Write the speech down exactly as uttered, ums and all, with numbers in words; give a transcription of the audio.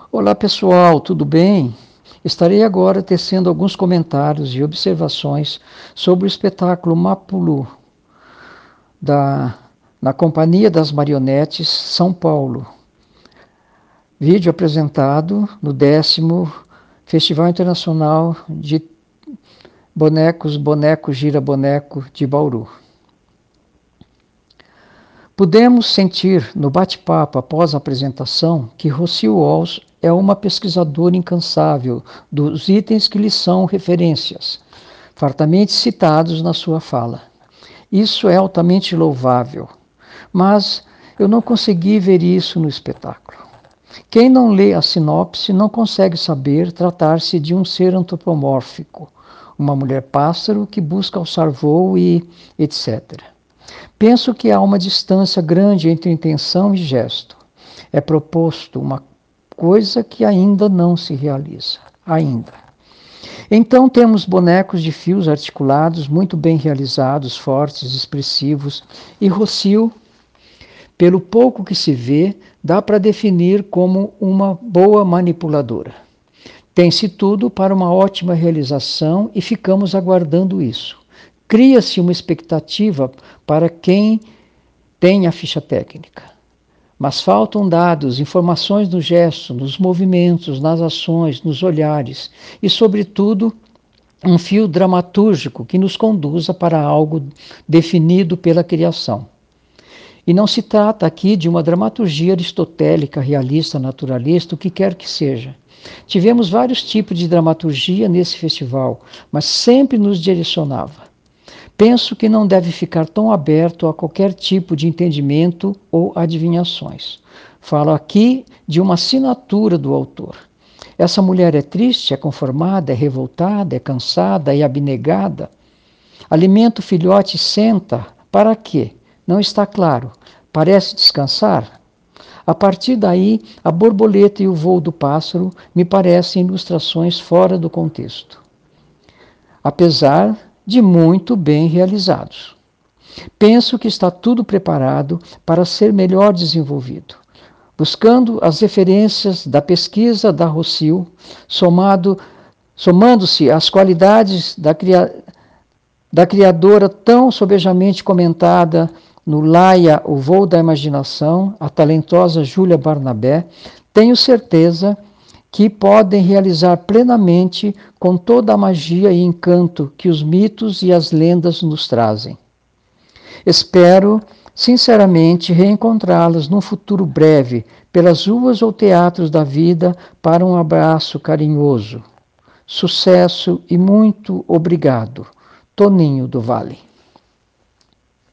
Olá pessoal, tudo bem? Estarei agora tecendo alguns comentários e observações sobre o espetáculo Mapulu, da, na Companhia das Marionetes, São Paulo. Vídeo apresentado no décimo Festival Internacional de Bonecos, Boneco Gira Boneco de Bauru. Pudemos sentir no bate-papo após a apresentação que Rocio Walsh é uma pesquisadora incansável dos itens que lhe são referências, fartamente citados na sua fala. Isso é altamente louvável, mas eu não consegui ver isso no espetáculo. Quem não lê a sinopse não consegue saber tratar-se de um ser antropomórfico, uma mulher-pássaro que busca alçar voo e etcétera. Penso que há uma distância grande entre intenção e gesto. É proposto uma coisa que ainda não se realiza. Ainda. Então temos bonecos de fios articulados, muito bem realizados, fortes, expressivos, e Rocio, pelo pouco que se vê, dá para definir como uma boa manipuladora. Tem-se tudo para uma ótima realização e ficamos aguardando isso. Cria-se uma expectativa para quem tem a ficha técnica. Mas faltam dados, informações no gesto, nos movimentos, nas ações, nos olhares e, sobretudo, um fio dramatúrgico que nos conduza para algo definido pela criação. E não se trata aqui de uma dramaturgia aristotélica, realista, naturalista, o que quer que seja. Tivemos vários tipos de dramaturgia nesse festival, mas sempre nos direcionava. Penso que não deve ficar tão aberto a qualquer tipo de entendimento ou adivinhações. Falo aqui de uma assinatura do autor. Essa mulher é triste, é conformada, é revoltada, é cansada e abnegada. Alimenta o filhote e senta. Para quê? Não está claro. Parece descansar? A partir daí, a borboleta e o voo do pássaro me parecem ilustrações fora do contexto. Apesar de muito bem realizados. Penso que está tudo preparado para ser melhor desenvolvido. Buscando as referências da pesquisa da Rocio, somado, somando-se às qualidades da, cria, da criadora tão sobejamente comentada no Laia, o Voo da Imaginação, a talentosa Júlia Barnabé, tenho certeza que podem realizar plenamente com toda a magia e encanto que os mitos e as lendas nos trazem. Espero, sinceramente, reencontrá-las num futuro breve, pelas ruas ou teatros da vida, para um abraço carinhoso. Sucesso e muito obrigado. Toninho do Vale.